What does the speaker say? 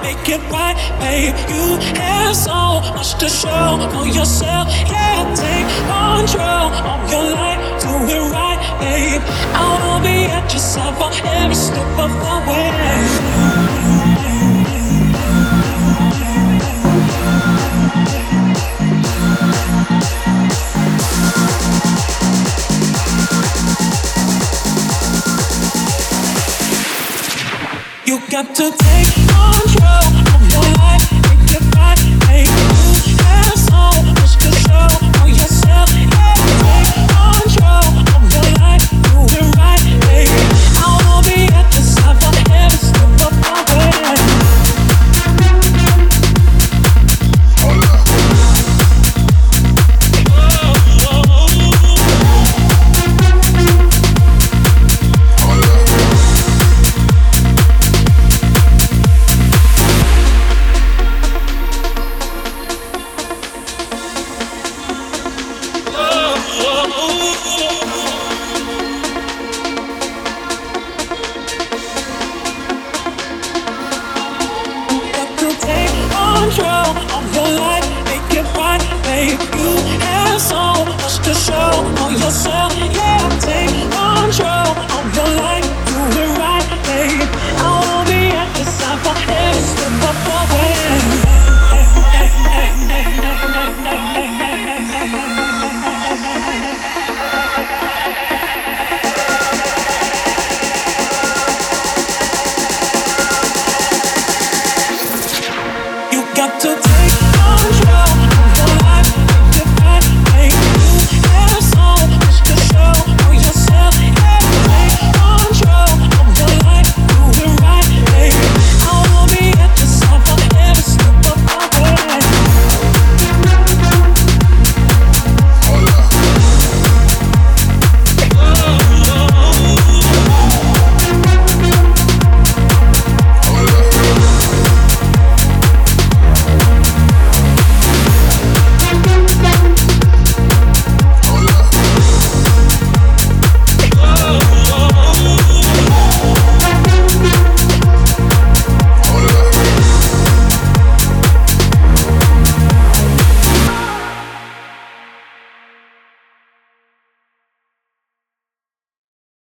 make it right, babe. You have so much to show for yourself. Yeah, take control of your life, do it right, babe. I will be at your side for every step of the way. You got to take control of your life, make it right, make you have so much to show for yourself. Yeah, take control of your life, do it right, baby. I will be at your side for every step of the way. Control of your life, make it right, babe. You have so much to show for yourself. Yeah, take control